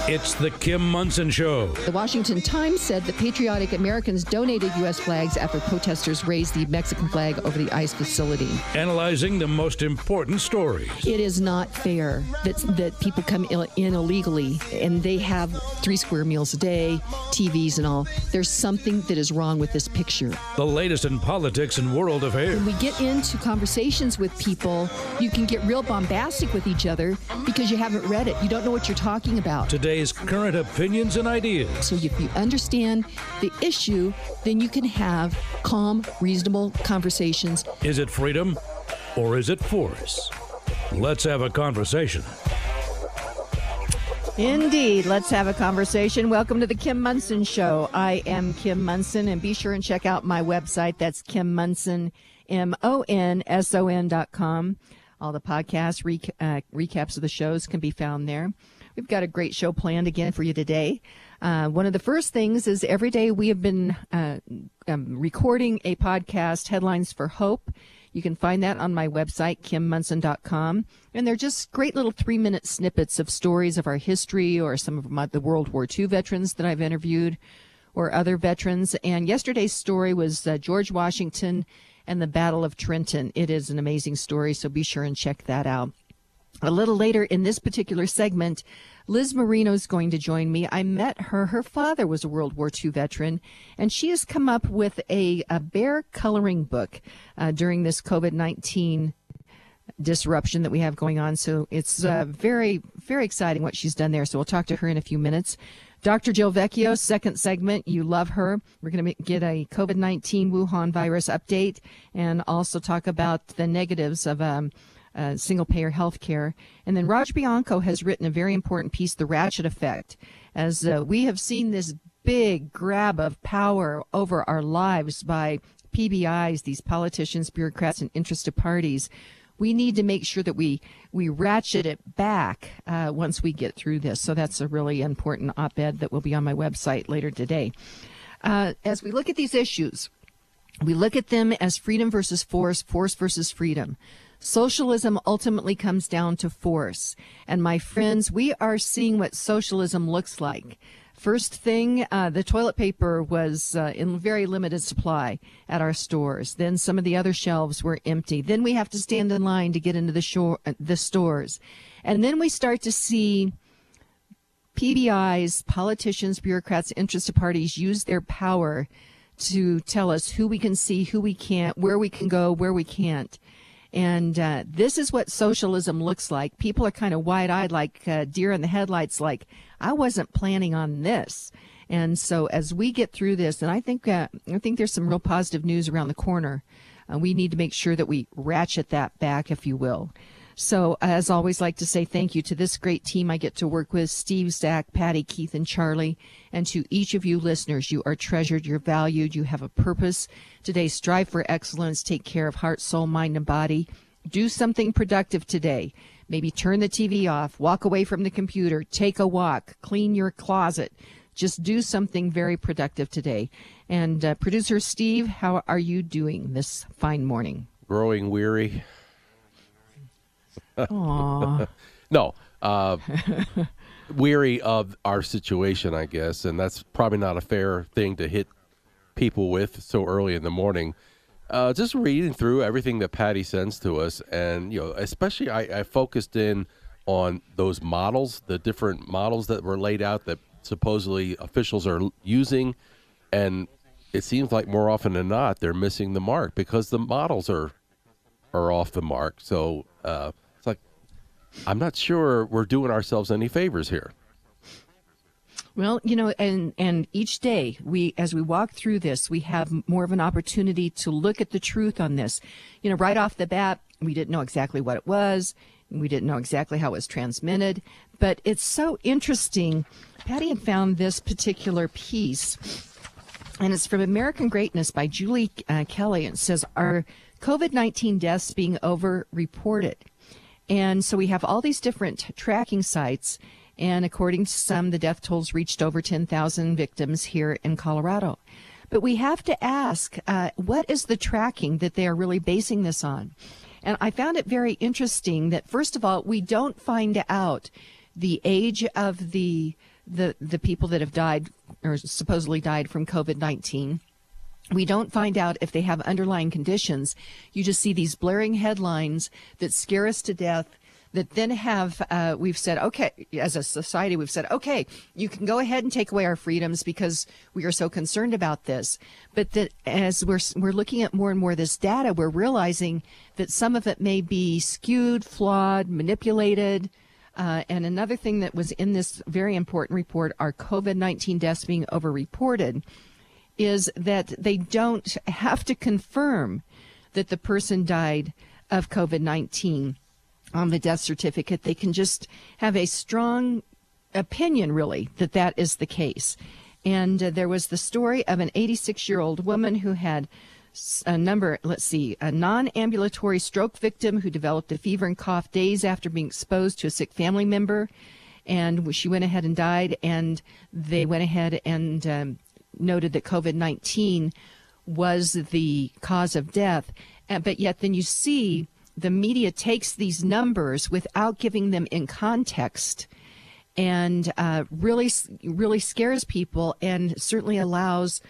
It's the Kim Monson Show. The Washington Times said that patriotic Americans donated U.S. flags after protesters raised the Mexican flag over the ICE facility. Analyzing the most important stories. It is not fair that people come in illegally and they have 3 square meals a day, TVs and all. There's something that is wrong with this picture. The latest in politics and world affairs. When we get into conversations with people, you can get real bombastic with each other because you haven't read it. You don't know what you're talking about. Today's current opinions and ideas. So if you understand the issue, then you can have calm, reasonable conversations. Is it freedom or is it force? Let's have a conversation. Indeed. Let's have a conversation. Welcome to the Kim Monson Show. I am Kim Monson, and be sure and check out my website. That's Kim Monson, MONSON.com. All the podcast recaps of the shows can be found there. We've got a great show planned again for you today. One of the first things is every day we have been recording a podcast, Headlines for Hope. You can find that on my website, KimMonson.com. And they're just great little 3-minute snippets of stories of our history or some of the World War II veterans that I've interviewed or other veterans. And yesterday's story was George Washington and the Battle of Trenton. It is an amazing story, so be sure and check that out. A little later in this particular segment, Liz Marino is going to join me. I met her. Her father was a World War II veteran, and she has come up with a bear coloring book during this COVID-19 disruption that we have going on. So it's very, very exciting what she's done there. So we'll talk to her in a few minutes. Dr. Jill Vecchio, second segment. You love her. We're going to get a COVID-19 Wuhan virus update and also talk about the negatives of single-payer health care. And then Raj Bianco has written a very important piece, The Ratchet Effect. As we have seen this big grab of power over our lives by PBIs, these politicians, bureaucrats, and interested parties, we need to make sure that we ratchet it back once we get through this. So that's a really important op-ed that will be on my website later today. As we look at these issues, we look at them as freedom versus force, force versus freedom. Socialism ultimately comes down to force. And my friends, we are seeing what socialism looks like. First thing, the toilet paper was in very limited supply at our stores. Then some of the other shelves were empty. Then we have to stand in line to get into the stores. And then we start to see PBIs, politicians, bureaucrats, interested parties use their power to tell us who we can see, who we can't, where we can go, where we can't. And this is what socialism looks like. People are kind of wide-eyed like deer in the headlights, like, I wasn't planning on this. And so as we get through this, and I think there's some real positive news around the corner, we need to make sure that we ratchet that back, if you will. So as always, like to say thank you to this great team I get to work with, Steve, Zach, Patty, Keith, and Charlie. And to each of you listeners, you are treasured, you're valued, you have a purpose. Today, strive for excellence, take care of heart, soul, mind, and body. Do something productive today. Maybe turn the TV off, walk away from the computer, take a walk, clean your closet. Just do something very productive today. And producer Steve, how are you doing this fine morning? Growing weary. Aww. No, weary of our situation, I guess, and that's probably not a fair thing to hit people with so early in the morning. Just reading through everything that Patty sends to us, and especially I focused in on those models, the different models that were laid out that supposedly officials are using, and it seems like more often than not they're missing the mark because the models are off the mark. So it's like, I'm not sure we're doing ourselves any favors here. Well, and each day as we walk through this, we have more of an opportunity to look at the truth on this. Right off the bat, we didn't know exactly what it was. We didn't know exactly how it was transmitted, but it's so interesting. Patty had found this particular piece, and it's from American Greatness by Julie Kelly. It says, are COVID-19 deaths being over-reported? And so we have all these different tracking sites, and according to some, the death tolls reached over 10,000 victims here in Colorado. But we have to ask, what is the tracking that they are really basing this on? And I found it very interesting that, first of all, we don't find out the age of the the people that have died or supposedly died from COVID-19. We don't find out if they have underlying conditions. You just see these blaring headlines that scare us to death, that then have, we've said, okay, as a society, we've said, okay, you can go ahead and take away our freedoms because we are so concerned about this. But that as we're looking at more and more of this data, we're realizing that some of it may be skewed, flawed, manipulated. And another thing that was in this very important report, our COVID-19 deaths being overreported, is that they don't have to confirm that the person died of COVID-19 on the death certificate. They can just have a strong opinion, really, that that is the case. And there was the story of an 86-year-old woman who had a non-ambulatory stroke victim who developed a fever and cough days after being exposed to a sick family member. And she went ahead and died, and they went ahead and noted that COVID-19 was the cause of death. But yet then you see the media takes these numbers without giving them in context, and really scares people, and certainly allows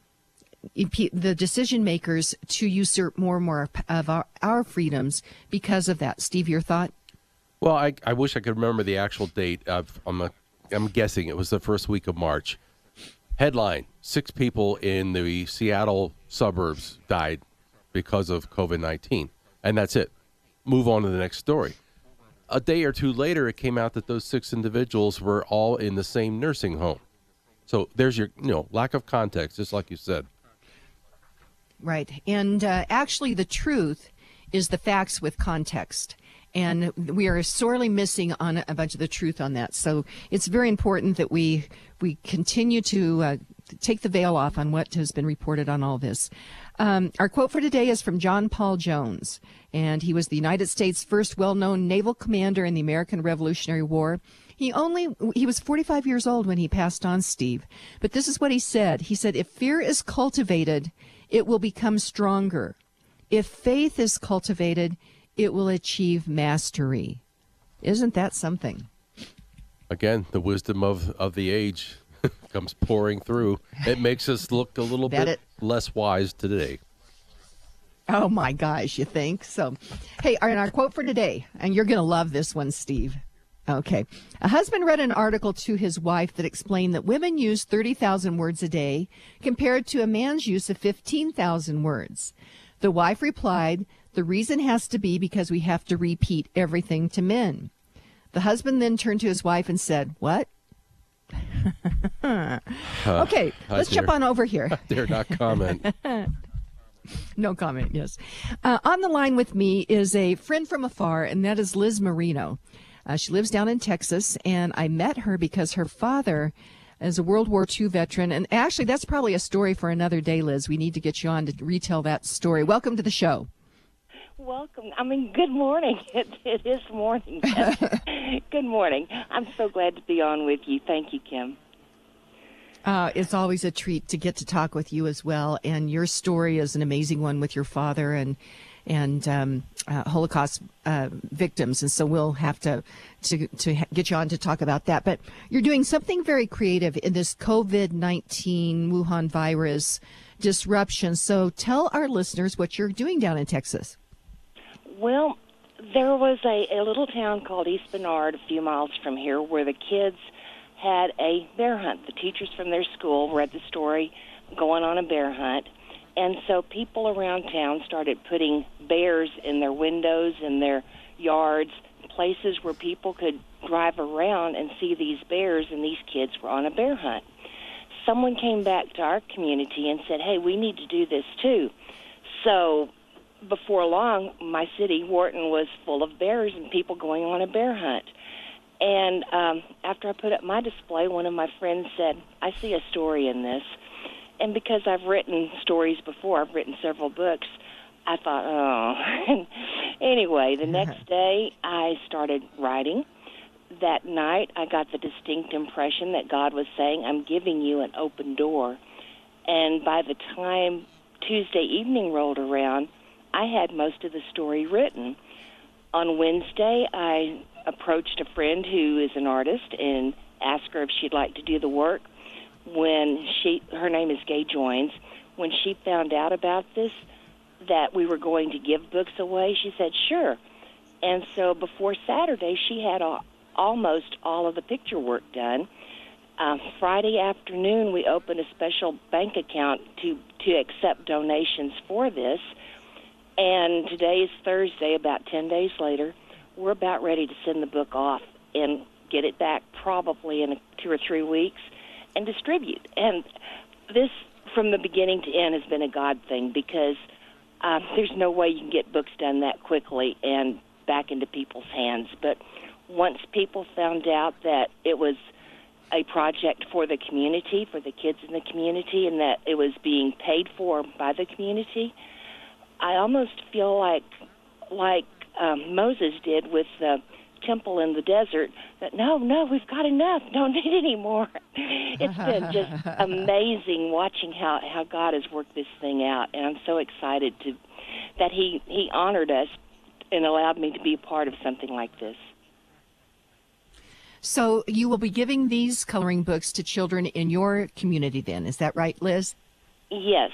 the decision makers to usurp more and more of our freedoms because of that. Steve, your thought? Well, I wish I could remember the actual date. I'm guessing it was the first week of March. Headline: 6 people in the Seattle suburbs died because of COVID-19. And that's it. Move on to the next story. A day or two later, it came out that those 6 individuals were all in the same nursing home. So there's your lack of context, just like you said. Right. And actually, the truth is the facts with context. And we are sorely missing on a bunch of the truth on that. So it's very important that we continue to take the veil off on what has been reported on all this. Our quote for today is from John Paul Jones, and he was the United States' first well-known naval commander in the American Revolutionary War. He was 45 years old when he passed on, Steve. But this is what he said. He said, "If fear is cultivated, it will become stronger. If faith is cultivated, it will achieve mastery." Isn't that something? Again, the wisdom of the age comes pouring through. It makes us look a little bit less wise today. Oh, my gosh, you think? So, hey, our quote for today, and you're going to love this one, Steve. Okay. A husband read an article to his wife that explained that women use 30,000 words a day compared to a man's use of 15,000 words. The wife replied, "The reason has to be because we have to repeat everything to men." The husband then turned to his wife and said, "What?" Okay, let's jump on over here. I dare not comment. No comment, yes. On the line with me is a friend from afar, and that is Liz Marino. She lives down in Texas, and I met her because her father is a World War II veteran. And actually, that's probably a story for another day, Liz. We need to get you on to retell that story. Welcome to the show. Welcome. Good morning. It is morning. Good morning. I'm so glad to be on with you. Thank you, Kim. It's always a treat to get to talk with you as well. And your story is an amazing one with your father and Holocaust victims. And so we'll have to get you on to talk about that. But you're doing something very creative in this COVID-19 Wuhan virus disruption. So tell our listeners what you're doing down in Texas. Well, there was a little town called East Bernard a few miles from here where the kids had a bear hunt. The teachers from their school read the story going on a bear hunt. And so people around town started putting bears in their windows, in their yards, places where people could drive around and see these bears, and these kids were on a bear hunt. Someone came back to our community and said, "Hey, we need to do this too." So before long, my city, Wharton, was full of bears and people going on a bear hunt. And after I put up my display, one of my friends said, "I see a story in this." And because I've written stories before, I've written several books, I thought, oh. Anyway, the next day I started writing. That night I got the distinct impression that God was saying, "I'm giving you an open door." And by the time Tuesday evening rolled around, I had most of the story written. On Wednesday, I approached a friend who is an artist and ask her if she'd like to do the work. Her name is Gay Joins. When she found out about this, that we were going to give books away, she said, sure. And so before Saturday, she had almost all of the picture work done. Friday afternoon, we opened a special bank account to accept donations for this. And today is Thursday, about 10 days later. We're about ready to send the book off and get it back probably in 2 or 3 weeks and distribute. And this, from the beginning to end, has been a God thing, because there's no way you can get books done that quickly and back into people's hands. But once people found out that it was a project for the community, for the kids in the community, and that it was being paid for by the community, I almost feel like Moses did with the temple in the desert, that no, we've got enough, don't need any more. It's been just amazing watching how God has worked this thing out, and I'm so excited that he honored us and allowed me to be a part of something like this. So you will be giving these coloring books to children in your community then, is that right, Liz? Yes.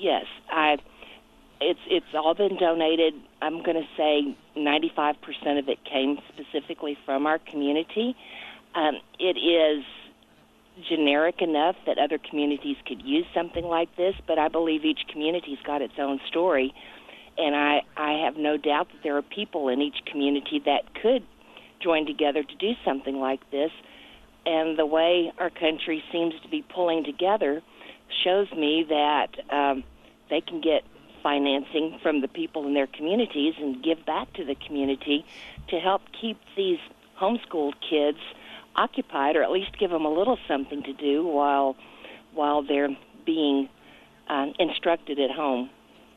It's all been donated. I'm going to say 95% of it came specifically from our community. It is generic enough that other communities could use something like this, but I believe each community's got its own story, and I have no doubt that there are people in each community that could join together to do something like this. And the way our country seems to be pulling together shows me that they can get financing from the people in their communities and give back to the community to help keep these homeschooled kids occupied, or at least give them a little something to do while they're being instructed at home.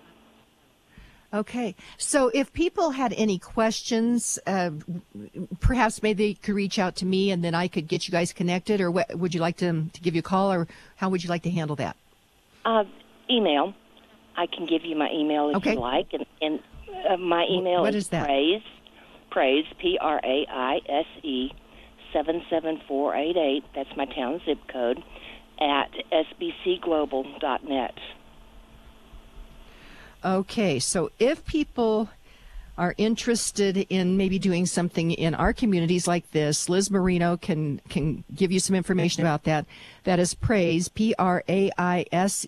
Okay. So if people had any questions, perhaps maybe they could reach out to me and then I could get you guys connected, or what, would you like to give you a call, or how would you like to handle that? Email. I can give you my email if you like. And my email is that? Praise, Praise, Praise, 77488. That's my town zip code, at sbcglobal.net. Okay, so if people are interested in maybe doing something in our communities like this, Liz Marino can give you some information about that. That is Praise, Praise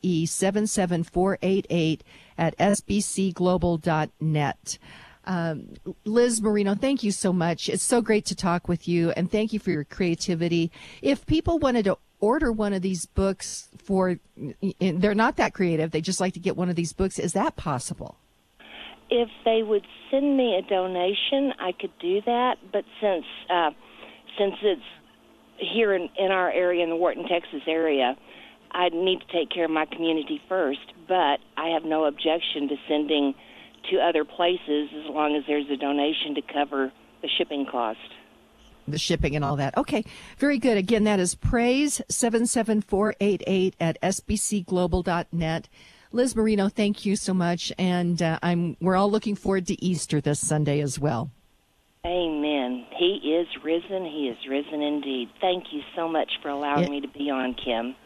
77488 at sbcglobal.net. Liz Marino, thank you so much. It's so great to talk with you, and thank you for your creativity. If people wanted to order one of these books they're not that creative, they just like to get one of these books, is that possible? If they would send me a donation, I could do that. But since it's here in our area, in the Wharton, Texas area, I need to take care of my community first. But I have no objection to sending to other places as long as there's a donation to cover the shipping cost. The shipping and all that. Okay, very good. Again, that is Praise 77488 at sbcglobal.net. Liz Marino, thank you so much, and we're all looking forward to Easter this Sunday as well. Amen. He is risen. He is risen indeed. Thank you so much for allowing me to be on, Kim.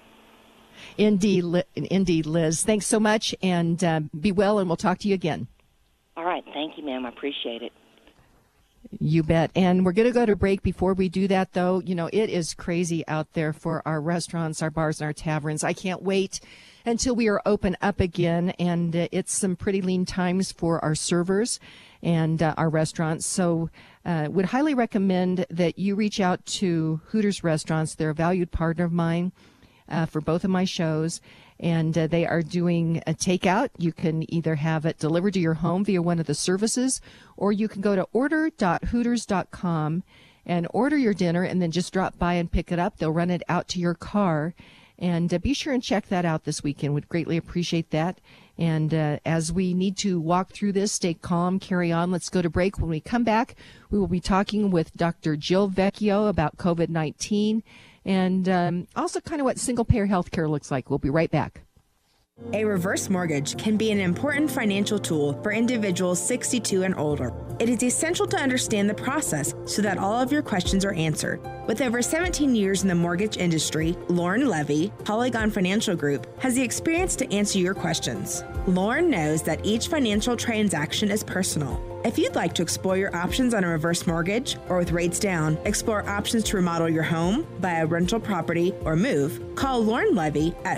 Indeed, Liz. Thanks so much, and be well, and we'll talk to you again. All right. Thank you, ma'am. I appreciate it. You bet. And we're going to go to break. Before we do that, though, it is crazy out there for our restaurants, our bars, and our taverns. I can't wait until we are open up again, and it's some pretty lean times for our servers and our restaurants. So would highly recommend that you reach out to Hooters Restaurants. They're a valued partner of mine for both of my shows, and they are doing a takeout. You can either have it delivered to your home via one of the services, or you can go to order.hooters.com and order your dinner and then just drop by and pick it up. They'll run it out to your car. And be sure and check that out this weekend. We'd greatly appreciate that. And as we need to walk through this, stay calm, carry on. Let's go to break. When we come back, we will be talking with Dr. Jill Vecchio about COVID-19 and also kind of what single-payer health care looks like. We'll be right back. A reverse mortgage can be an important financial tool for individuals 62 and older. It is essential to understand the process so that all of your questions are answered. With over 17 years in the mortgage industry, Lauren Levy, Polygon Financial Group, has the experience to answer your questions. Lauren knows that each financial transaction is personal. If you'd like to explore your options on a reverse mortgage or with rates down, explore options to remodel your home, buy a rental property, or move, call Lauren Levy at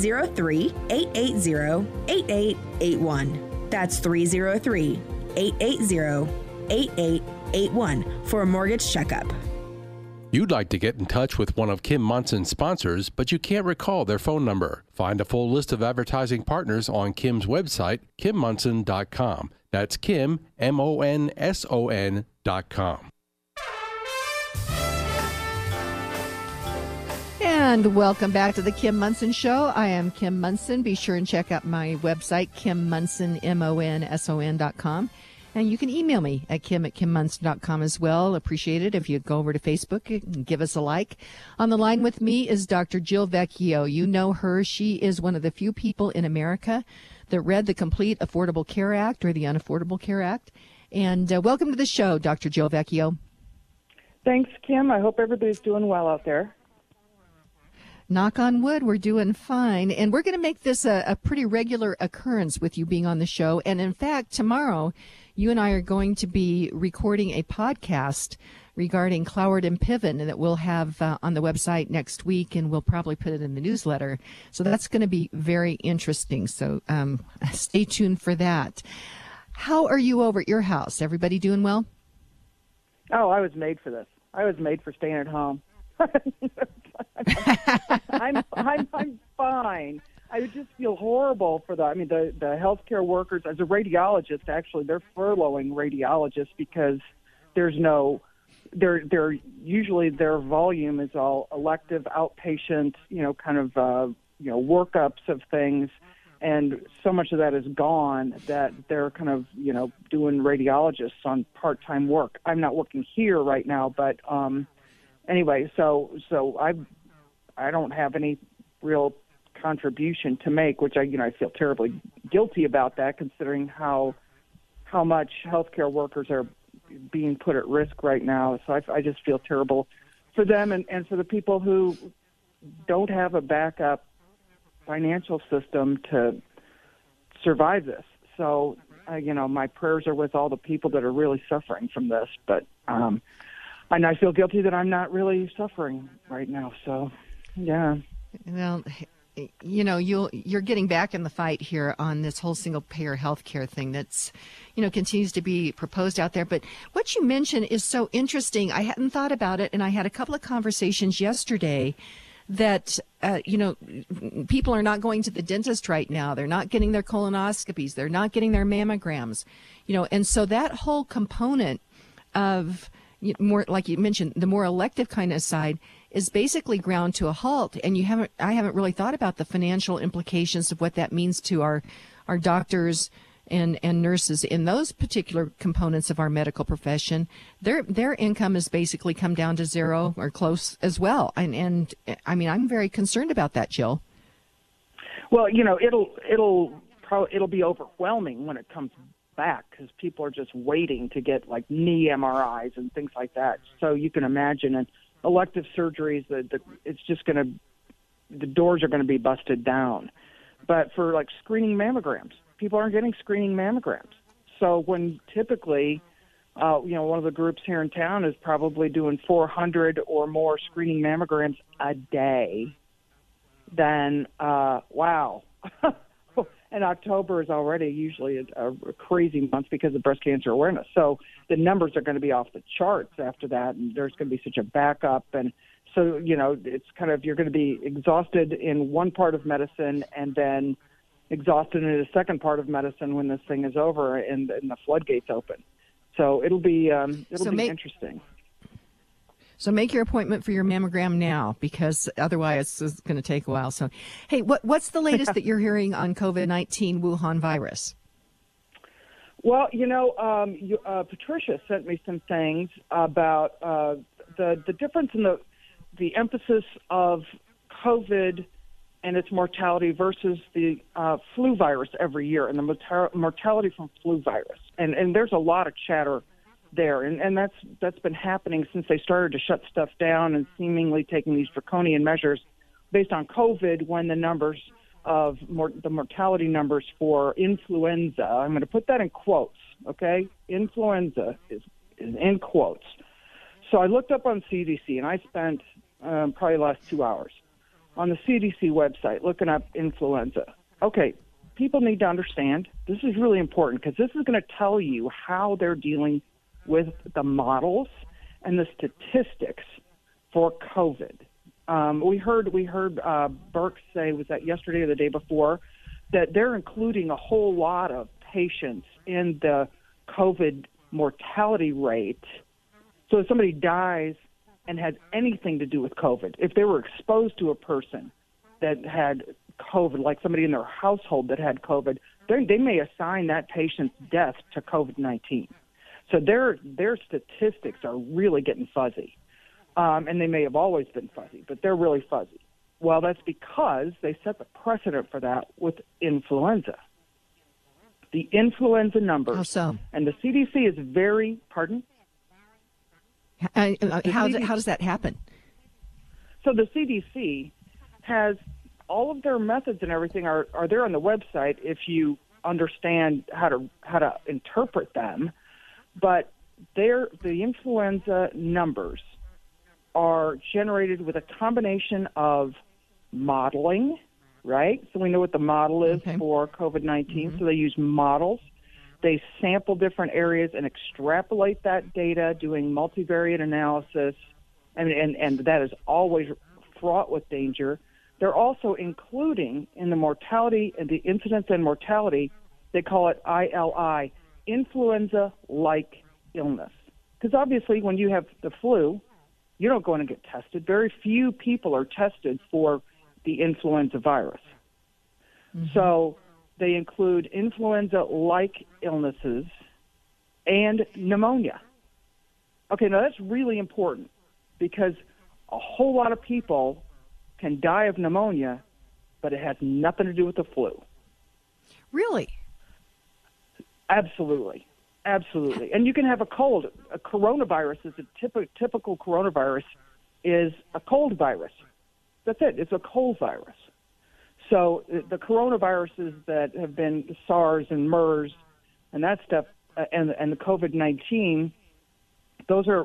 303-880-8881. That's 303-880-8881 for a mortgage checkup. You'd like to get in touch with one of Kim Munson's sponsors, but you can't recall their phone number. Find a full list of advertising partners on Kim's website, KimMunson.com. That's Kim, MONSON.com. And welcome back to the Kim Munson Show. I am Kim Munson. Be sure and check out my website, KimMunson, MONSON.com. And you can email me at kim@kimmunson.com as well. Appreciate it if you go over to Facebook and give us a like. On the line with me is Dr. Jill Vecchio. You know her. She is one of the few people in America that read the Complete Affordable Care Act, or the Unaffordable Care Act. And welcome to the show, Dr. Jill Vecchio. Thanks, Kim. I hope everybody's doing well out there. Knock on wood, we're doing fine. And we're going to make this a pretty regular occurrence with you being on the show. And in fact, tomorrow, you and I are going to be recording a podcast regarding Cloward and Piven that we'll have on the website next week, and we'll probably put it in the newsletter. So that's going to be very interesting. So stay tuned for that. How are you over at your house? Everybody doing well? Oh, I was made for this. I was made for staying at home. I'm fine. I would just feel horrible for the healthcare workers. As a radiologist, actually, they're furloughing radiologists because there's no, they're usually their volume is all elective, outpatient, workups of things. And so much of that is gone that they're kind of, doing radiologists on part-time work. I'm not working here right now, but anyway, so I don't have any real contribution to make, which I feel terribly guilty about that, considering how much healthcare workers are being put at risk right now. So I just feel terrible for them and for the people who don't have a backup financial system to survive this. So, my prayers are with all the people that are really suffering from this, but and I feel guilty that I'm not really suffering right now. So, yeah. Well, you're getting back in the fight here on this whole single-payer health care thing that's, continues to be proposed out there. But what you mentioned is so interesting. I hadn't thought about it, and I had a couple of conversations yesterday that, people are not going to the dentist right now. They're not getting their colonoscopies. They're not getting their mammograms, and so that whole component of more, like you mentioned, the more elective kind of side is basically ground to a halt. And I haven't really thought about the financial implications of what that means to our doctors and nurses in those particular components of our medical profession. Their income has basically come down to zero or close as well. And I mean, I'm very concerned about that, Jill. Well, it'll be overwhelming when it comes back, because people are just waiting to get like knee MRIs and things like that. So you can imagine, and elective surgeries, it's just the doors are going to be busted down. But for like screening mammograms, people aren't getting screening mammograms. So when typically, one of the groups here in town is probably doing 400 or more screening mammograms a day, then wow. And October is already usually a crazy month because of breast cancer awareness. So the numbers are going to be off the charts after that, and there's going to be such a backup. And so, it's kind of, you're going to be exhausted in one part of medicine and then exhausted in a second part of medicine when this thing is over and the floodgates open. So it'll be interesting. So make your appointment for your mammogram now, because otherwise it's going to take a while. So, hey, what's the latest that you're hearing on COVID-19 Wuhan virus? Well, Patricia sent me some things about the difference in the emphasis of COVID and its mortality versus the flu virus every year, and the mortality from flu virus. And there's a lot of chatter there, and that's been happening since they started to shut stuff down and seemingly taking these draconian measures based on COVID. When the numbers of the mortality numbers for influenza, I'm going to put that in quotes, okay? Influenza is in quotes. So I looked up on CDC, and I spent probably the last 2 hours on the CDC website looking up influenza. Okay, people need to understand this is really important, because this is going to tell you how they're dealing with the models and the statistics for COVID. We heard Birx say, was that yesterday or the day before, that they're including a whole lot of patients in the COVID mortality rate. So if somebody dies and has anything to do with COVID, if they were exposed to a person that had COVID, like somebody in their household that had COVID, they may assign that patient's death to COVID-19. So their statistics are really getting fuzzy. And they may have always been fuzzy, but they're really fuzzy. Well, that's because they set the precedent for that with influenza. The influenza numbers. How so? And the CDC is very, pardon? How does that happen? So the CDC has all of their methods and everything are there on the website if you understand how to interpret them. But the influenza numbers are generated with a combination of modeling, right? So we know what the model is for COVID-19. Mm-hmm. So they use models. They sample different areas and extrapolate that data, doing multivariate analysis, and that is always fraught with danger. They're also including in the mortality and the incidence and mortality, they call it ILI, influenza-like illness. Because obviously when you have the flu, you don't go in and get tested. Very few people are tested for the influenza virus. Mm-hmm. So they include influenza-like illnesses and pneumonia. Okay, now that's really important because a whole lot of people can die of pneumonia, but it has nothing to do with the flu. Really? Absolutely. Absolutely. And you can have a cold. A coronavirus is a typical coronavirus is a cold virus. That's it. It's a cold virus. So the coronaviruses that have been SARS and MERS and that stuff and the COVID-19, those are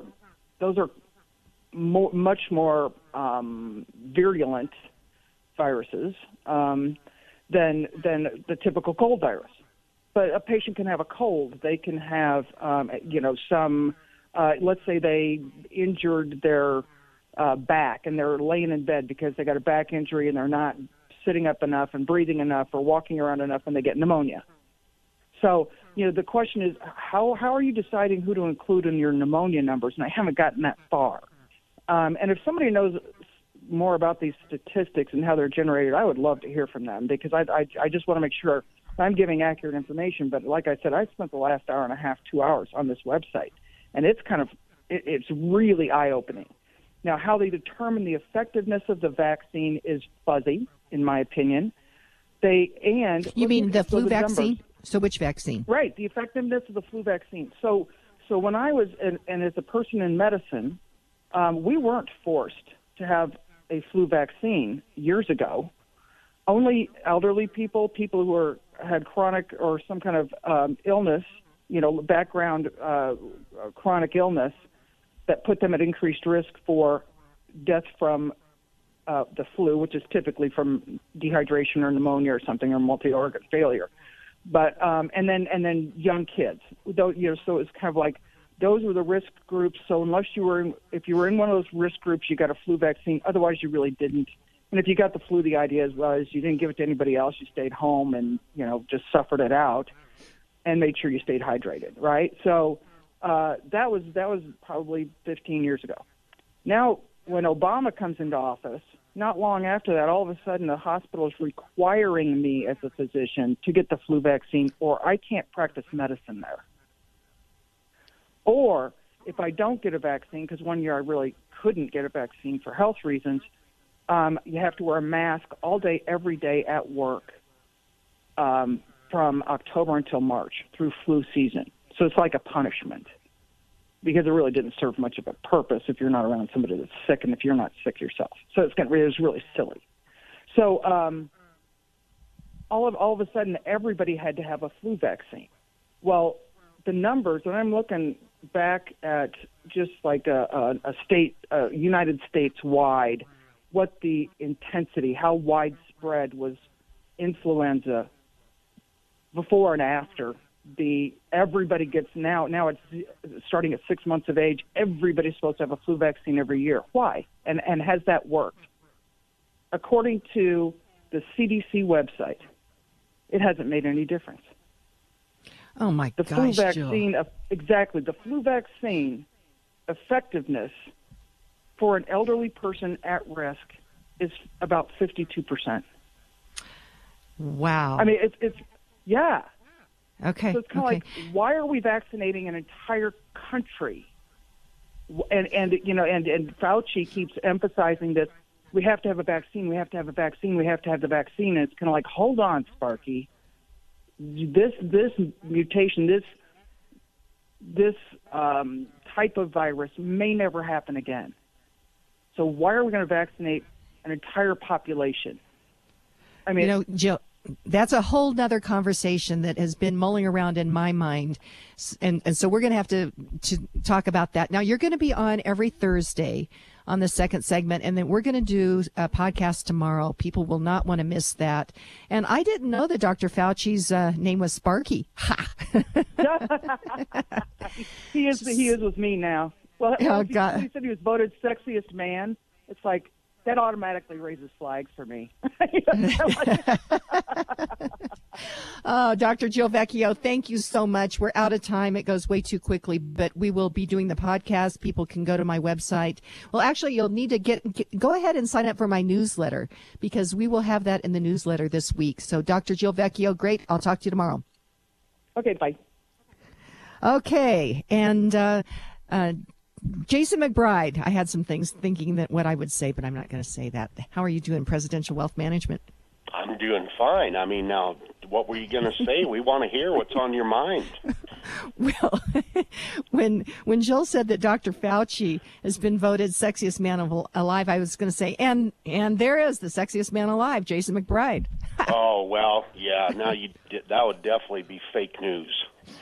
much more virulent viruses than the typical cold virus. But a patient can have a cold. They can have, some, let's say they injured their back and they're laying in bed because they got a back injury and they're not sitting up enough and breathing enough or walking around enough and they get pneumonia. So, the question is, how are you deciding who to include in your pneumonia numbers? And I haven't gotten that far. And if somebody knows more about these statistics and how they're generated, I would love to hear from them because I just want to make sure I'm giving accurate information. But like I said, I spent the last hour and a half, 2 hours on this website, and it's really eye-opening. Now, how they determine the effectiveness of the vaccine is fuzzy, in my opinion. You mean the flu vaccine? Numbers. So which vaccine? Right, the effectiveness of the flu vaccine. So when I was, and as a person in medicine, we weren't forced to have a flu vaccine years ago. Only elderly people who had chronic or some kind of illness, background chronic illness that put them at increased risk for death from the flu, which is typically from dehydration or pneumonia or something or multi-organ failure. But and then young kids, so it's kind of like those were the risk groups. So if you were in one of those risk groups, you got a flu vaccine. Otherwise, you really didn't. And if you got the flu, the idea was you didn't give it to anybody else. You stayed home and, just suffered it out and made sure you stayed hydrated, right? So that was probably 15 years ago. Now, when Obama comes into office, not long after that, all of a sudden the hospital is requiring me as a physician to get the flu vaccine or I can't practice medicine there. Or if I don't get a vaccine, because one year I really couldn't get a vaccine for health reasons, you have to wear a mask all day, every day at work from October until March through flu season. So it's like a punishment. because it really didn't serve much of a purpose if you're not around somebody that's sick and if you're not sick yourself. So it was really silly. So all of a sudden, everybody had to have a flu vaccine. Well, the numbers, and I'm looking back at just like a state, United States wide, what the intensity, how widespread was influenza before and after. Everybody gets now it's starting at 6 months of age. Everybody's supposed to have a flu vaccine every year. Why? And has that worked? According to the CDC website, it hasn't made any difference. Oh my gosh, flu vaccine, Jill. Exactly. The flu vaccine effectiveness for an elderly person at risk is about 52%. Wow. I mean, it's yeah. Okay. So it's kind of like, why are we vaccinating an entire country? And Fauci keeps emphasizing that we have to have a vaccine. We have to have a vaccine. We have to have the vaccine. And it's kind of like, hold on, Sparky. This mutation, this type of virus may never happen again. So why are we going to vaccinate an entire population? I mean, Jill, that's a whole nother conversation that has been mulling around in my mind. And so we're going to have to talk about that. Now, you're going to be on every Thursday on the second segment, and then we're going to do a podcast tomorrow. People will not want to miss that. And I didn't know that Dr. Fauci's name was Sparky. Ha! He is with me now. Well, he said he was voted sexiest man. It's like, that automatically raises flags for me. Oh, Dr. Jill Vecchio, thank you so much. We're out of time. It goes way too quickly, but we will be doing the podcast. People can go to my website. Well, actually, you'll need to go ahead and sign up for my newsletter, because we will have that in the newsletter this week. So, Dr. Jill Vecchio, great. I'll talk to you tomorrow. Okay, bye. Okay, and Jason McBride, I had some things thinking that what I would say, but I'm not going to say that. How are you doing, Presidential Wealth Management? I'm doing fine. I mean, now, what were you going to say? We want to hear what's on your mind. Well, when Jill said that Dr. Fauci has been voted sexiest man alive, I was going to say, and there is the sexiest man alive, Jason McBride. Oh, well, yeah. Now that would definitely be fake news.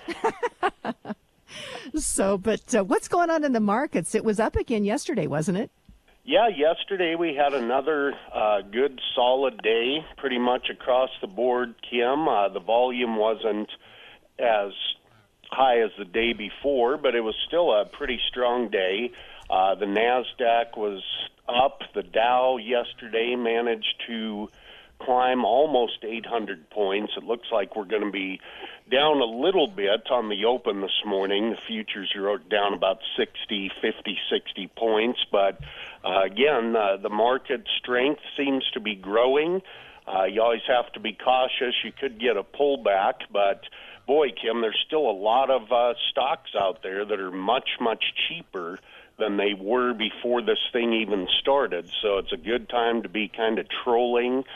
So, but what's going on in the markets? It was up again yesterday, wasn't it? Yeah, yesterday we had another good, solid day, pretty much across the board, Kim. The volume wasn't as high as the day before, but it was still a pretty strong day. The NASDAQ was up. The Dow yesterday managed to climb almost 800 points. It looks like we're going to be down a little bit on the open this morning. The futures are down about 60 points. But again, the market strength seems to be growing. You always have to be cautious. You could get a pullback. But, boy, Kim, there's still a lot of stocks out there that are much, much cheaper than they were before this thing even started. So it's a good time to be kind of trolling,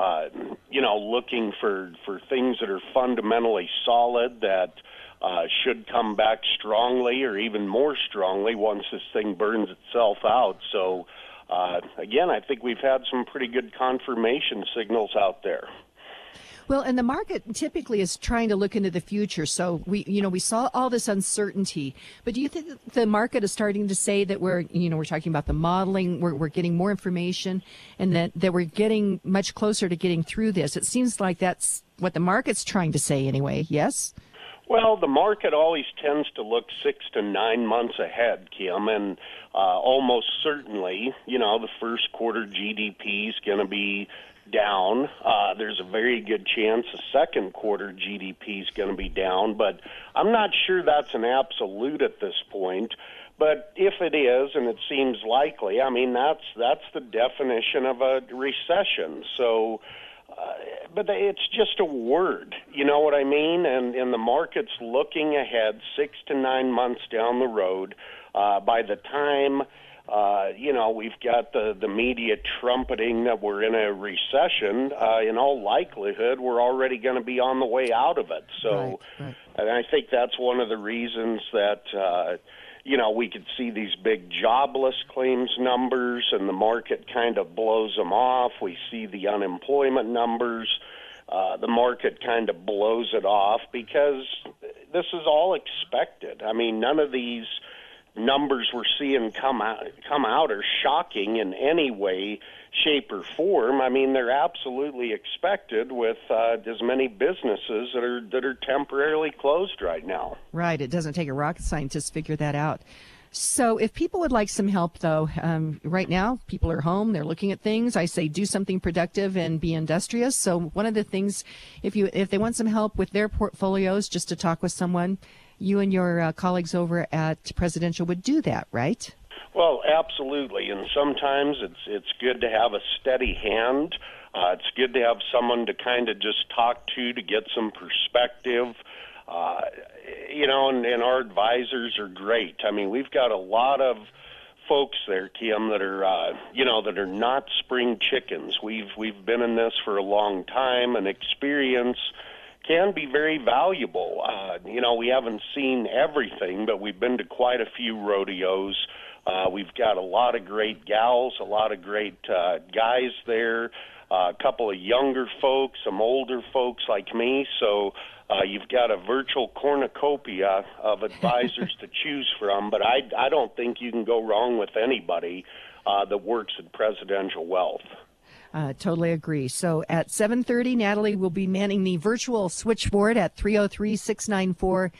looking for things that are fundamentally solid that should come back strongly or even more strongly once this thing burns itself out. So, again, I think we've had some pretty good confirmation signals out there. Well, and the market typically is trying to look into the future. So we saw all this uncertainty, but do you think that the market is starting to say that we're talking about the modeling, we're getting more information, and that we're getting much closer to getting through this? It seems like that's what the market's trying to say anyway. Yes? Well, the market always tends to look 6 to 9 months ahead, Kim, and almost certainly, the first quarter GDP is going to be down. There's a very good chance the second quarter GDP is going to be down, but I'm not sure that's an absolute at this point. But if it is, and it seems likely, I mean, that's the definition of a recession. So, but it's just a word, you know what I mean? And the market's looking ahead 6 to 9 months down the road. By the time We've got the media trumpeting that we're in a recession. In all likelihood, we're already going to be on the way out of it. So, right. And I think that's one of the reasons that, we could see these big jobless claims numbers and the market kind of blows them off. We see the unemployment numbers. The market kind of blows it off because this is all expected. I mean, none of these numbers we're seeing come out are shocking in any way, shape, or form. I mean, they're absolutely expected with as many businesses that are temporarily closed right now. Right. It doesn't take a rocket scientist to figure that out. So if people would like some help, though, right now, people are home, they're looking at things. I say do something productive and be industrious. So one of the things, if they want some help with their portfolios, just to talk with someone, you and your colleagues over at Presidential would do that, right? Well, absolutely. And sometimes it's good to have a steady hand. It's good to have someone to kind of just talk to get some perspective. And our advisors are great. I mean, we've got a lot of folks there, Kim, that are, that are not spring chickens. We've been in this for a long time, and experience can be very valuable. We haven't seen everything, but we've been to quite a few rodeos. We've got a lot of great gals, a lot of great guys there, a couple of younger folks, some older folks like me. So you've got a virtual cornucopia of advisors to choose from, but I don't think you can go wrong with anybody that works at Presidential Wealth. Totally agree. So at 7:30, Natalie will be manning the virtual switchboard at 303-694-1600,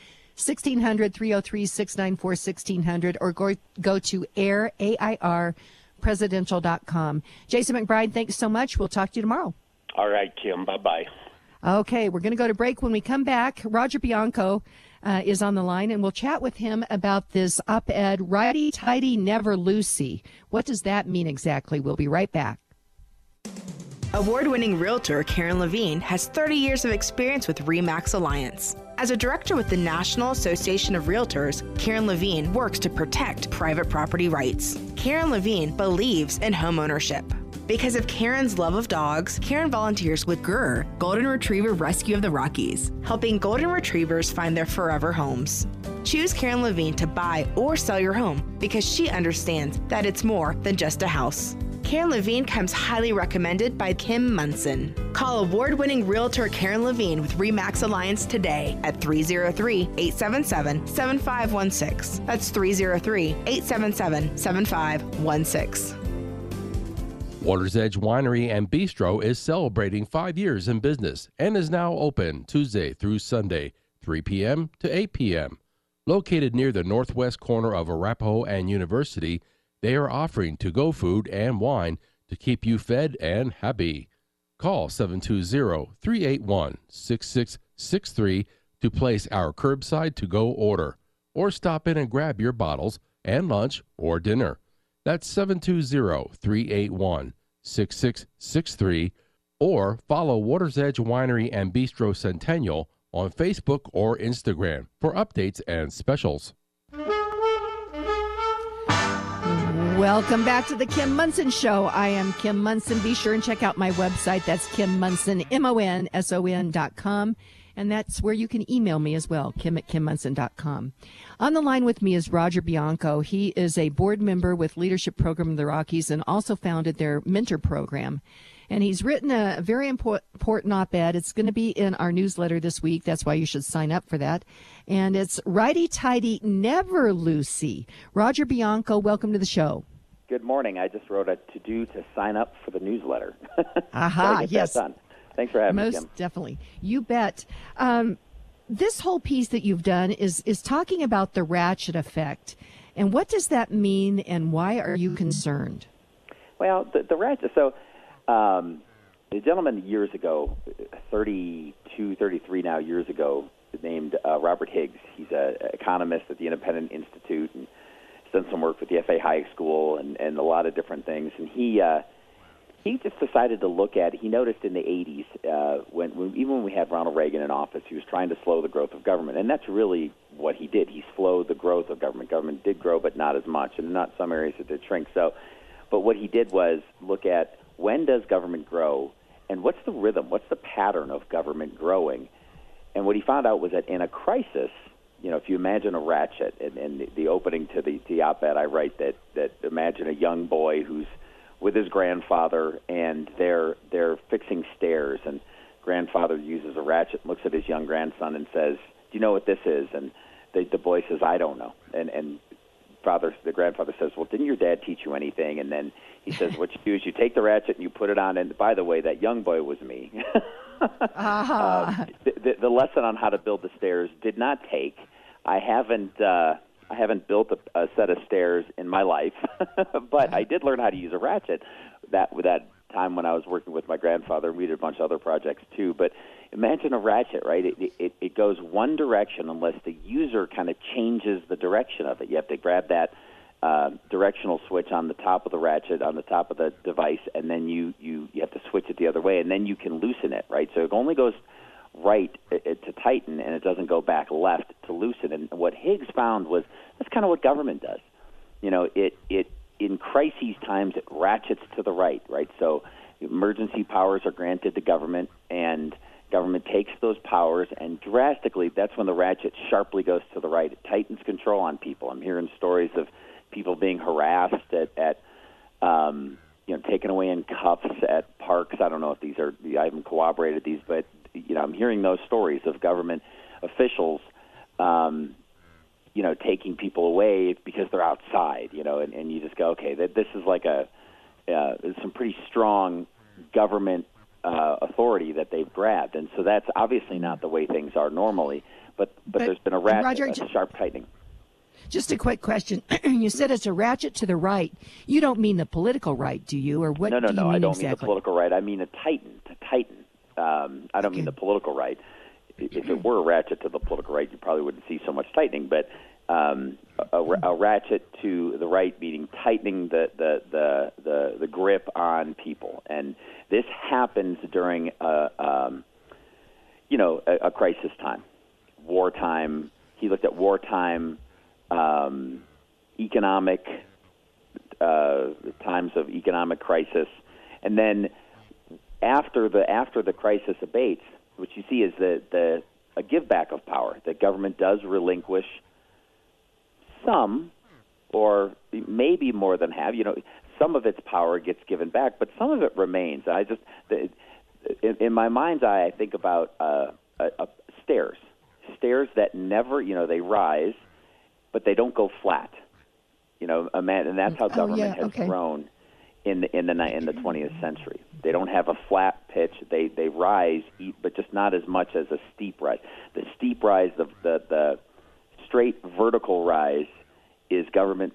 303-694-1600, or go to AIR presidential.com. Jason McBride, thanks so much. We'll talk to you tomorrow. All right, Kim. Bye-bye. Okay, we're going to go to break. When we come back, Roger Bianco is on the line, and we'll chat with him about this op-ed, Righty Tighty Never Lucy. What does that mean exactly? We'll be right back. Award-winning realtor Karen Levine has 30 years of experience with RE/MAX Alliance. As a director with the National Association of Realtors, Karen Levine works to protect private property rights. Karen Levine believes in homeownership. Because of Karen's love of dogs, Karen volunteers with GRR, Golden Retriever Rescue of the Rockies, helping Golden Retrievers find their forever homes. Choose Karen Levine to buy or sell your home because she understands that it's more than just a house. Karen Levine comes highly recommended by Kim Munson. Call award-winning realtor Karen Levine with RE/MAX Alliance today at 303-877-7516. That's 303-877-7516. Water's Edge Winery and Bistro is celebrating 5 years in business and is now open Tuesday through Sunday, 3 p.m. to 8 p.m. Located near the northwest corner of Arapahoe and University, they are offering to-go food and wine to keep you fed and happy. Call 720-381-6663 to place our curbside to-go order, or stop in and grab your bottles and lunch or dinner. That's 720-381-6663, or follow Water's Edge Winery and Bistro Centennial on Facebook or Instagram for updates and specials. Welcome back to the Kim Munson Show. I am Kim Munson. Be sure and check out my website. That's Kim Munson, MONSON.com. And that's where you can email me as well, Kim@KimMunson.com. On the line with me is Roger Bianco. He is a board member with Leadership Program of the Rockies and also founded their mentor program. And he's written a very important op-ed. It's going to be in our newsletter this week. That's why you should sign up for that. And it's Righty Tighty Never Lucy. Roger Bianco, welcome to the show. Good morning. I just wrote a to-do to sign up for the newsletter. Aha, yes. That done. Thanks for having me, Kim. Most definitely. You bet. This whole piece that you've done is talking about the ratchet effect. And what does that mean, and why are you concerned? Well, the ratchet, so the gentleman years ago, 32, 33 now years ago, named Robert Higgs. He's an economist at the Independent Institute and has done some work with the FA High School and a lot of different things. And he he just decided to look at. He noticed in the 80s, even when we had Ronald Reagan in office, he was trying to slow the growth of government, and that's really what he did. He slowed the growth of government. Government did grow, but not as much, and not some areas it did shrink. So, but what he did was look at when does government grow, and what's the rhythm, what's the pattern of government growing. And what he found out was that in a crisis, if you imagine a ratchet, and the opening to the op-ed I write that imagine a young boy who's with his grandfather, and they're fixing stairs, and grandfather uses a ratchet, looks at his young grandson and says, "Do you know what this is?" And the boy says, "I don't know." And the grandfather says, "Well, didn't your dad teach you anything?" And then he says, "What you do is you take the ratchet and you put it on." And by the way, that young boy was me. The lesson on how to build the stairs did not take. I haven't built a set of stairs in my life, but I did learn how to use a ratchet. That time when I was working with my grandfather, we did a bunch of other projects too. But imagine a ratchet, right? It goes one direction unless the user kind of changes the direction of it. You have to grab that directional switch on the top of the ratchet, on the top of the device, and then you have to switch it the other way, and then you can loosen it, right? So it only goes right to tighten, and it doesn't go back left to loosen. And what Higgs found was that's kind of what government does. It in crises times it ratchets to the right? So emergency powers are granted to government, and government takes those powers, and drastically, that's when the ratchet sharply goes to the right. It tightens control on people. I'm hearing stories of people being harassed at taken away in cuffs at parks. I don't know if I haven't corroborated these, but I'm hearing those stories of government officials, taking people away because they're outside, and you just go, okay, this is like some pretty strong government authority that they've grabbed, and so that's obviously not the way things are normally. But there's been a sharp tightening. Just a quick question. You said it's a ratchet to the right. You don't mean the political right, do you? Or what? No, do you mean I don't exactly? mean the political right. I mean to tighten. I don't mean the political right. If it were a ratchet to the political right, you probably wouldn't see so much tightening. But a ratchet to the right, meaning tightening the grip on people, and this happens during a crisis time, wartime. He looked at wartime, economic times of economic crisis, and then after the crisis abates, what you see is a give back of power. The government does relinquish some, or maybe more than half. Some of its power gets given back, but some of it remains. In my mind's eye, I think about stairs that never, they rise, but they don't go flat. And that's how government has grown in the 20th century. They don't have a flat pitch. They rise, but just not as much as a steep rise. The steep rise, the straight vertical rise, is government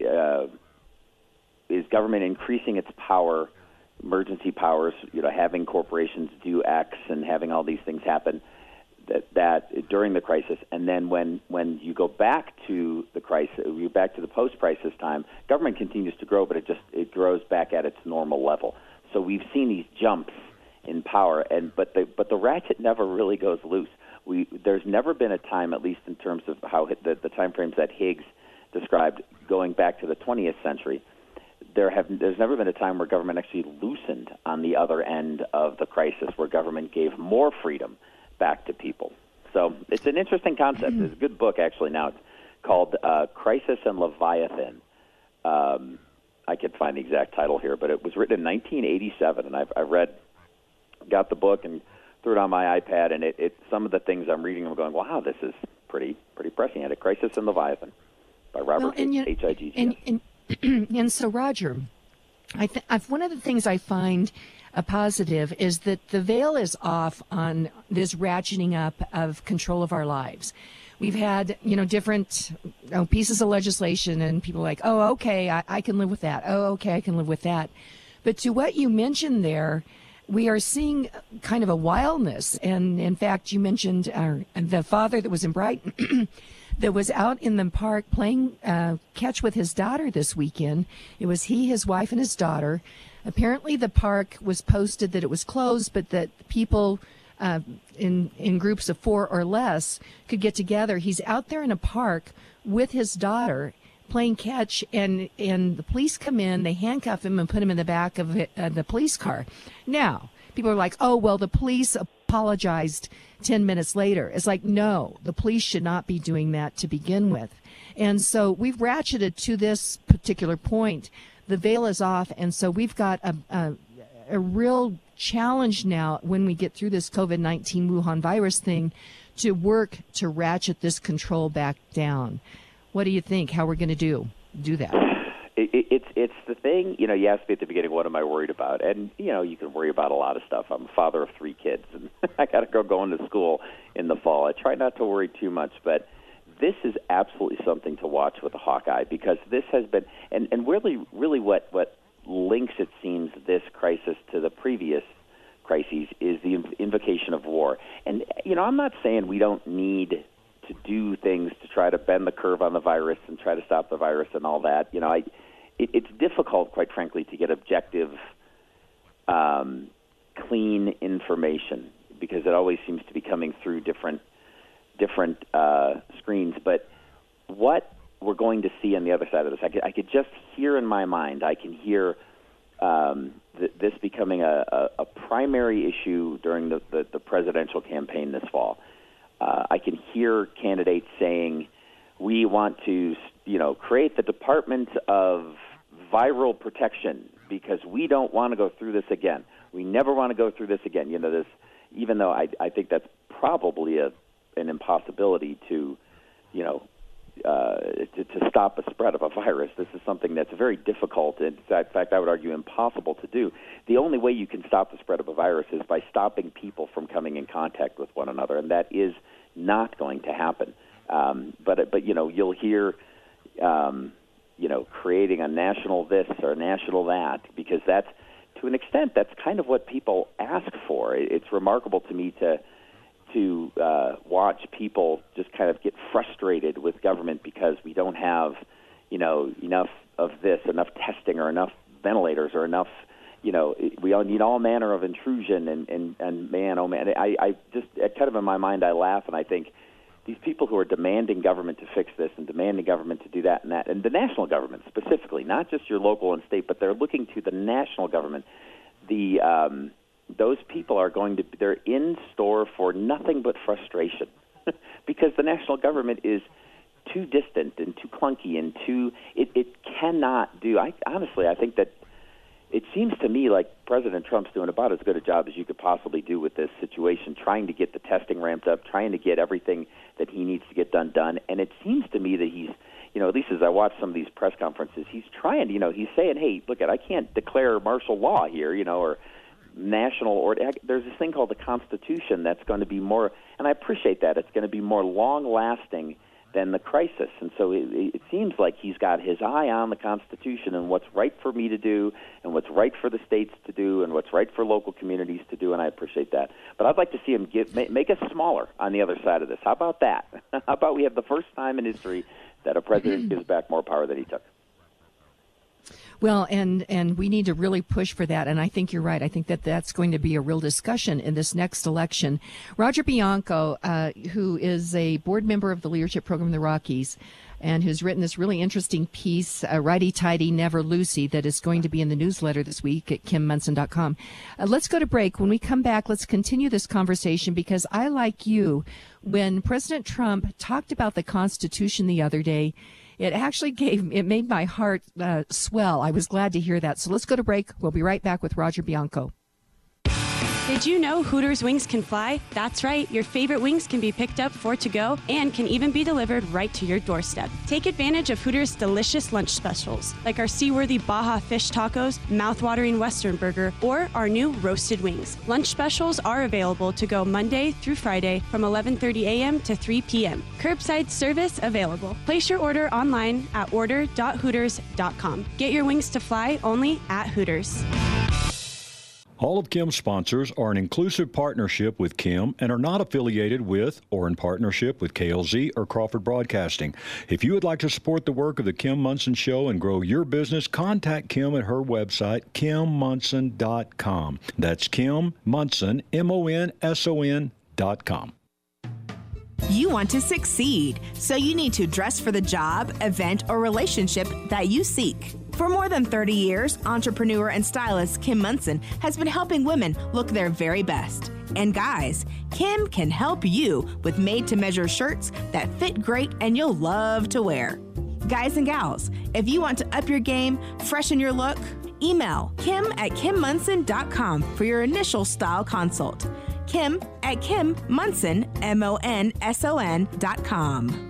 increasing its power, emergency powers. Having corporations do X and having all these things happen. That during the crisis, and then when you go back to the crisis, you back to the post-crisis time, government continues to grow, but it grows back at its normal level. So we've seen these jumps in power, but the ratchet never really goes loose. There's never been a time, at least in terms of how the time frames that Higgs described, going back to the 20th century. There's never been a time where government actually loosened on the other end of the crisis, where government gave more freedom back to people. So it's an interesting concept. It's a good book, actually. Now it's called Crisis and Leviathan. I could find the exact title here, but it was written in 1987, and I got the book and threw it on my iPad, and it some of the things I'm reading, I'm going, wow, this is pretty pressing. A Crisis and Leviathan by Robert Higgs. And so, Roger, one of the things I find a positive is that the veil is off on this ratcheting up of control of our lives. We've had, different pieces of legislation, and people are like, oh, okay, I can live with that. Oh, okay, I can live with that. But to what you mentioned there, we are seeing kind of a wildness. And in fact, you mentioned the father that was in Brighton that was out in the park playing catch with his daughter this weekend. It was he, his wife, and his daughter. Apparently the park was posted that it was closed, but that people in groups of 4 or less could get together. He's out there in a park with his daughter playing catch, and the police come in, they handcuff him and put him in the back of the police car. Now, people are like, oh, well, the police apologized 10 minutes later. It's like, no, the police should not be doing that to begin with. And so we've ratcheted to this particular point. The veil is off, and so we've got a real challenge now when we get through this COVID-19 Wuhan virus thing to work to ratchet this control back down. What do you think? How we're going to do that? It's the thing, you asked me at the beginning, what am I worried about? And, you can worry about a lot of stuff. I'm a father of 3 kids, and I got to go going to school in the fall. I try not to worry too much, but this is absolutely something to watch with a hawk eye, because this has been, and really what links, it seems, this crisis to the previous crises is the invocation of war. And, I'm not saying we don't need to do things to try to bend the curve on the virus and try to stop the virus and all that. It's difficult, quite frankly, to get objective, clean information, because it always seems to be coming through different screens. But what we're going to see on the other side of this, I could just hear in my mind, I can hear this becoming a primary issue during the presidential campaign this fall. I can hear candidates saying, we want to, create the Department of Viral Protection because we don't want to go through this again. We never want to go through this again. This, even though I think that's probably an impossibility to stop a spread of a virus. This is something that's very difficult. In fact, I would argue impossible to do. The only way you can stop the spread of a virus is by stopping people from coming in contact with one another, and that is not going to happen. But you'll hear, creating a national this or a national that, because that's, to an extent, that's kind of what people ask for. It's remarkable to me to watch people just kind of get frustrated with government because we don't have, enough of this, enough testing or enough ventilators or enough, we all need all manner of intrusion and man, oh man, I just, kind of in my mind, I laugh and I think these people who are demanding government to fix this and demanding government to do that and that, and the national government specifically, not just your local and state, but they're looking to the national government. Those people they're in store for nothing but frustration because the national government is too distant and too clunky and it cannot do. Honestly, I think that it seems to me like President Trump's doing about as good a job as you could possibly do with this situation, trying to get the testing ramped up, trying to get everything that he needs to get done. And it seems to me that he's, at least as I watch some of these press conferences, he's trying, he's saying, hey, look, I can't declare martial law here, or national order. There's this thing called the Constitution that's going to be more, and I appreciate that, it's going to be more long-lasting than the crisis. And so it seems like he's got his eye on the Constitution and what's right for me to do and what's right for the states to do and what's right for local communities to do, and I appreciate that. But I'd like to see him make us smaller on the other side of this. How about that? How about we have the first time in history that a president gives back more power than he took? Well, and we need to really push for that, and I think you're right. I think that's going to be a real discussion in this next election. Roger Bianco, who is a board member of the leadership program in the Rockies, and who's written this really interesting piece, Righty Tighty, Never Lucy, that is going to be in the newsletter this week at KimMunson.com. Let's go to break. When we come back, let's continue this conversation, because I, like you, when President Trump talked about the Constitution the other day, it actually made my heart swell. I was glad to hear that. So let's go to break. We'll be right back with Roger Bianco. Did you know Hooters wings can fly? That's right. Your favorite wings can be picked up for to go and can even be delivered right to your doorstep. Take advantage of Hooters' delicious lunch specials, like our seaworthy Baja fish tacos, mouth-watering Western burger, or our new roasted wings. Lunch specials are available to go Monday through Friday from 11:30 a.m. to 3 p.m. Curbside service available. Place your order online at order.hooters.com. Get your wings to fly only at Hooters. All of Kim's sponsors are an inclusive partnership with Kim and are not affiliated with or in partnership with KLZ or Crawford Broadcasting. If you would like to support the work of the Kim Monson Show and grow your business, contact Kim at her website, kimmonson.com. That's Kim Monson, MONSON.com. You want to succeed, so you need to dress for the job, event, or relationship that you seek. For more than 30 years, entrepreneur and stylist Kim Monson has been helping women look their very best. And guys, Kim can help you with made-to-measure shirts that fit great and you'll love to wear. Guys and gals, if you want to up your game, freshen your look, email kim@kimmonson.com for your initial style consult. Kim at kimmonson, MONSON.com.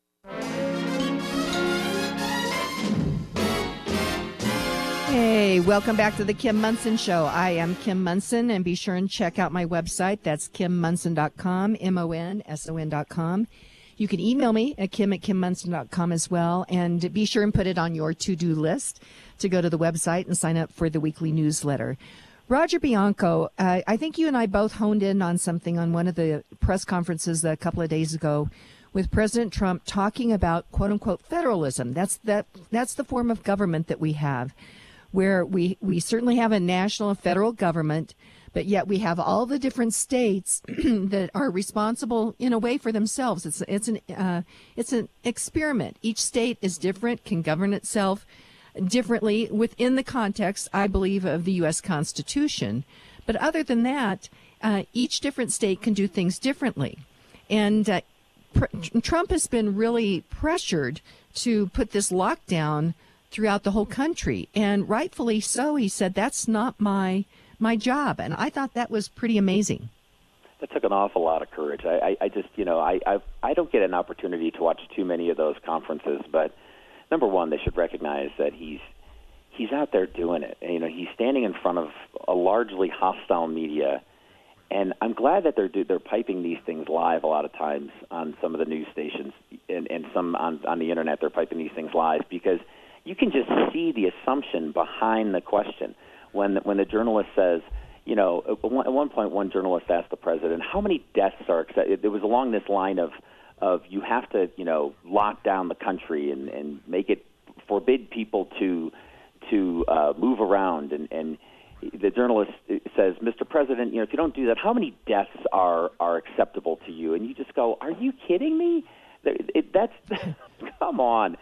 Hey, welcome back to the Kim Monson Show. I am Kim Monson, and be sure and check out my website. That's kimmonson.com, MONSON.com. You can email me at kim@kimmonson.com as well, and be sure and put it on your to-do list to go to the website and sign up for the weekly newsletter. Roger Bianco, I think you and I both honed in on something on one of the press conferences a couple of days ago with President Trump talking about, quote-unquote, federalism. That's the form of government that we have, where we certainly have a national federal government, but yet we have all the different states that are responsible in a way for themselves. It's an experiment. Each state is different, can govern itself differently within the context, I believe, of the U.S. Constitution. But other than that, each different state can do things differently. And Trump has been really pressured to put this lockdown throughout the whole country. And rightfully so, he said, that's not my job. And I thought that was pretty amazing. That took an awful lot of courage. I just, I don't get an opportunity to watch too many of those conferences, but number one, they should recognize that he's out there doing it. He's standing in front of a largely hostile media, and I'm glad that they're piping these things live a lot of times on some of the news stations and some on the internet. They're piping these things live because you can just see the assumption behind the question when the journalist says, at one point one journalist asked the president, how many deaths are accepted? It was along this line of you have to, lock down the country and make it forbid people to move around. And the journalist says, Mr. President, if you don't do that, how many deaths are acceptable to you? And you just go, are you kidding me? That's come on.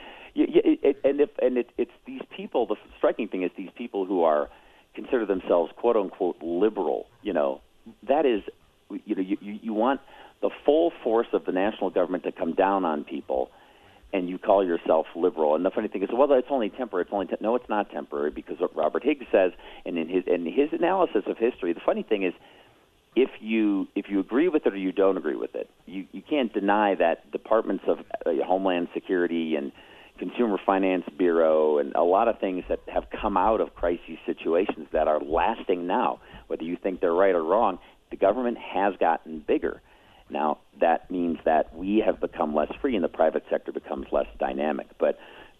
It's these people. The striking thing is these people who consider themselves quote unquote liberal. That is, you want the full force of the national government to come down on people, and you call yourself liberal. And the funny thing is, well, it's only temporary. No, it's not temporary, because what Robert Higgs says, and in his analysis of history, the funny thing is, if you agree with it or you don't agree with it, you can't deny that departments of Homeland Security and Consumer Finance Bureau and a lot of things that have come out of crisis situations that are lasting now, whether you think they're right or wrong, the government has gotten bigger. Now, that means that we have become less free and the private sector becomes less dynamic. But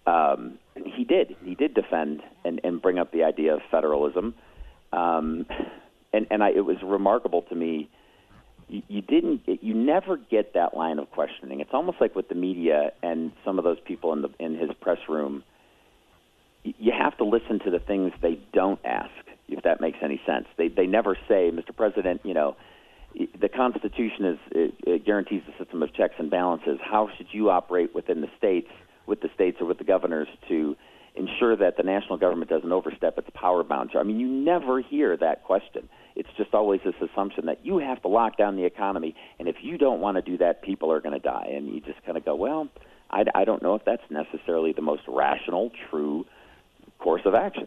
he did defend and bring up the idea of federalism. It was remarkable to me. You never get that line of questioning. It's almost like with the media and some of those people in his press room. You have to listen to the things they don't ask, if that makes any sense. They never say, Mr. President, the Constitution guarantees the system of checks and balances. How should you operate within the states, with the states or with the governors, to ensure that the national government doesn't overstep its power bounds? I mean, you never hear that question. It's just always this assumption that you have to lock down the economy, and if you don't want to do that, people are going to die. And you just kind of go, well, I don't know if that's necessarily the most rational, true course of action.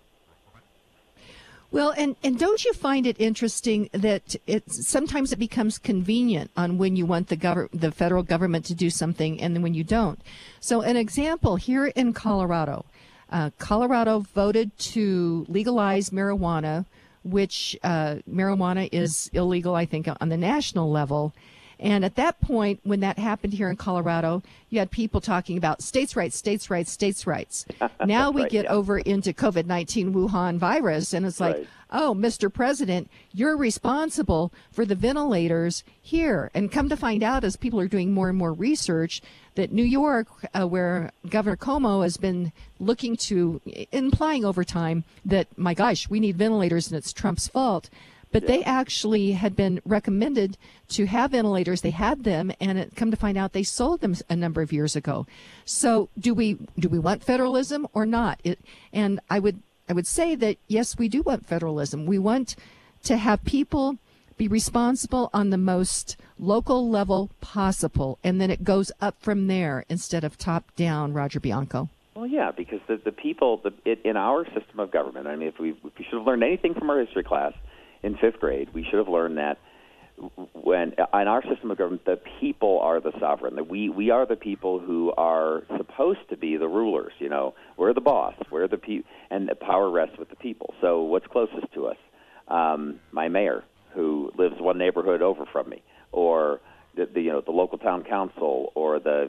Well, and don't you find it interesting that sometimes it becomes convenient on when you want the federal government to do something and then when you don't. So an example here in Colorado, Colorado voted to legalize marijuana, which marijuana is illegal, I think, on the national level. And at that point, when that happened here in Colorado, you had people talking about states' rights, states' rights, states' rights. Now we get over into COVID-19 Wuhan virus, and it's like, oh, Mr. President, you're responsible for the ventilators here. And come to find out, as people are doing more and more research, that New York, where Governor Cuomo has been looking to, implying over time that, my gosh, we need ventilators and it's Trump's fault. But they actually had been recommended to have ventilators. They had them, and come to find out they sold them a number of years ago. So do we want federalism or not? And I would say that, yes, we do want federalism. We want to have people be responsible on the most local level possible, and then it goes up from there instead of top down, Roger Bianco. Well, yeah, because the people in our system of government, I mean, if we should have learned anything from our history class in fifth grade, we should have learned that when in our system of government, the people are the sovereign. That we are the people who are supposed to be the rulers. You know, we're the boss. We're the and the power rests with the people. So what's closest to us? My mayor, who lives one neighborhood over from me, or the local town council, or the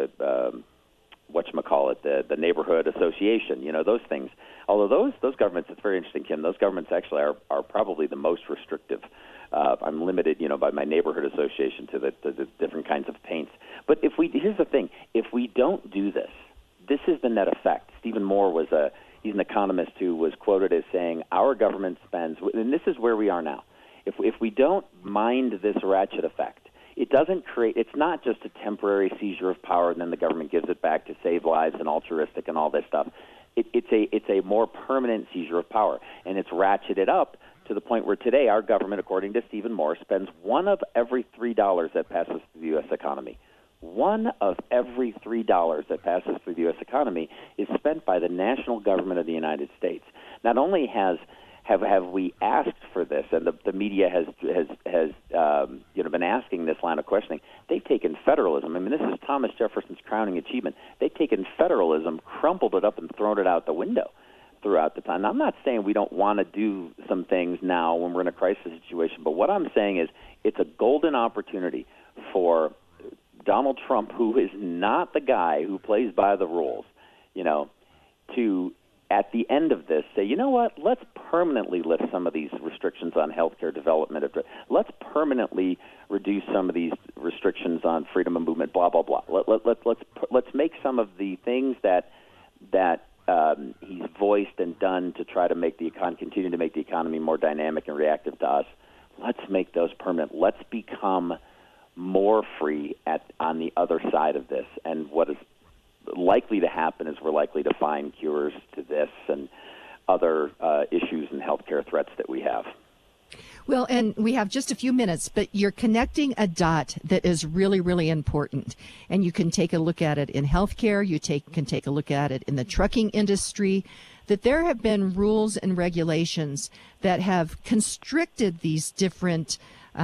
the neighborhood association. You know, those things. Although those governments, it's very interesting, Kim. Those governments actually are probably the most restrictive. I'm limited, by my neighborhood association to the different kinds of paints. But here's the thing: if we don't do this, this is the net effect. Stephen Moore he's an economist who was quoted as saying, "Our government spends," and this is where we are now. If we don't mind this ratchet effect, it doesn't create. It's not just a temporary seizure of power and then the government gives it back to save lives and altruistic and all this stuff. It's a more permanent seizure of power, and it's ratcheted up to the point where today our government, according to Stephen Moore, spends one of every $3 that passes through the U.S. economy. One of every $3 that passes through the U.S. economy is spent by the national government of the United States. Not only have we asked for this, and the media has been asking this line of questioning. They've taken federalism. I mean, this is Thomas Jefferson's crowning achievement. They've taken federalism, crumpled it up, and thrown it out the window throughout the time. Now, I'm not saying we don't want to do some things now when we're in a crisis situation, but what I'm saying is it's a golden opportunity for Donald Trump, who is not the guy who plays by the rules, to at the end of this, say, you know what, let's permanently lift some of these restrictions on healthcare development. Let's permanently reduce some of these restrictions on freedom of movement, blah, blah, blah. Let's make some of the things that he's voiced and done to try to continue to make the economy more dynamic and reactive to us. Let's make those permanent. Let's become more free on the other side of this. And what is likely to happen is we're likely to find cures to this and other issues and healthcare threats that we have. Well, and we have just a few minutes, but you're connecting a dot that is really, really important. And you can take a look at it in healthcare. You can take a look at it in the trucking industry, that there have been rules and regulations that have constricted these different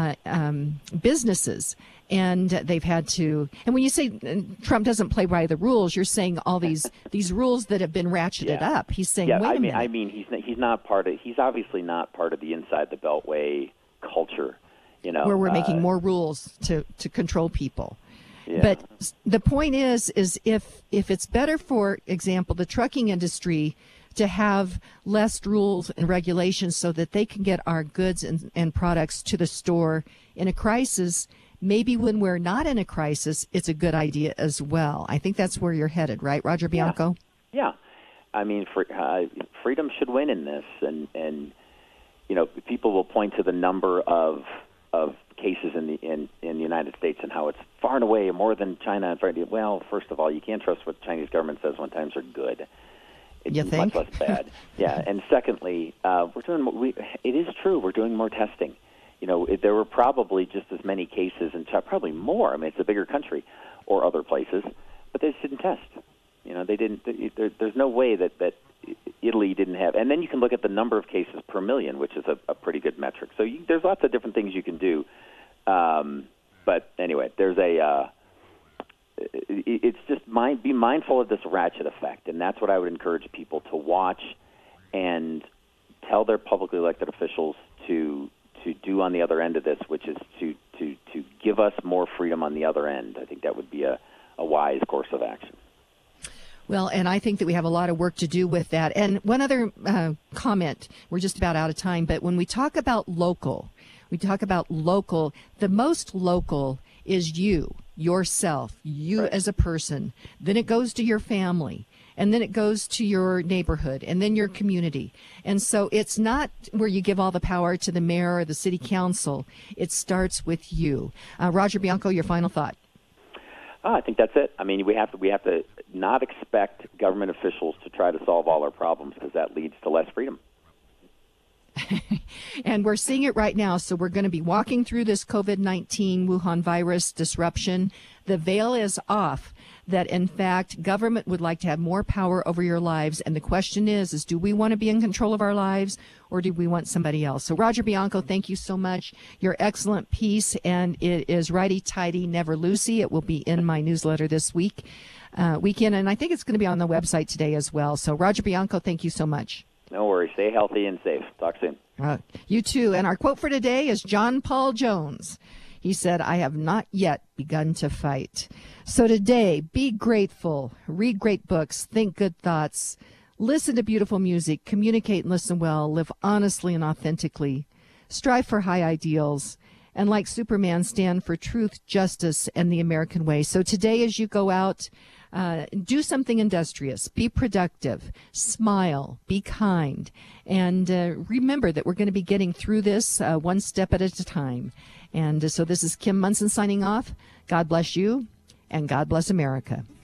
businesses. And they've had to, and when you say Trump doesn't play by the rules, you're saying all these rules that have been ratcheted up. He's saying, wait a minute. I mean, he's obviously not part of the inside the Beltway culture, where we're making more rules to control people. Yeah. But the point is if it's better, for example, the trucking industry to have less rules and regulations so that they can get our goods and products to the store in a crisis, maybe when we're not in a crisis, it's a good idea as well. I think that's where you're headed, right, Roger Bianco? Yeah. I mean, freedom should win in this, and people will point to the number of cases in the United States and how it's far and away more than China. Well, first of all, you can't trust what the Chinese government says when times are good. It's much less bad. Yeah, and secondly, it is true, we're doing more testing. There were probably just as many cases, and probably more. I mean, it's a bigger country, or other places, but they just didn't test. They didn't. There's no way that Italy didn't have. And then you can look at the number of cases per million, which is a pretty good metric. So there's lots of different things you can do. But anyway, there's it's just be mindful of this ratchet effect, and that's what I would encourage people to watch and tell their publicly elected officials to do on the other end of this, which is to to give us more freedom on the other end. I think that would be a wise course of action. Well, and I think that we have a lot of work to do with that. And one other comment, we're just about out of time, but when we talk about local, the most local is you, yourself, you as a person. Then it goes to your family, and then it goes to your neighborhood, and then your community. And so it's not where you give all the power to the mayor or the city council. It starts with you. Roger Bianco, your final thought. I think that's it. I mean, we have to not expect government officials to try to solve all our problems, because that leads to less freedom. And we're seeing it right now. So we're going to be walking through this COVID-19 Wuhan virus disruption. The veil is off that, in fact, government would like to have more power over your lives. And the question is do we want to be in control of our lives, or do we want somebody else? So, Roger Bianco, thank you so much. Your excellent piece, and it is Righty Tighty, Never Loosey. It will be in my newsletter this weekend, and I think it's going to be on the website today as well. So, Roger Bianco, thank you so much. No worries. Stay healthy and safe. Talk soon. You too. And our quote for today is John Paul Jones. He said, "I have not yet begun to fight." So today, be grateful, read great books, think good thoughts, listen to beautiful music, communicate and listen well, live honestly and authentically, strive for high ideals, and like Superman, stand for truth, justice, and the American way. So today, as you go out, do something industrious, be productive, smile, be kind, and remember that we're going to be getting through this one step at a time. And so this is Kim Monson signing off. God bless you, and God bless America.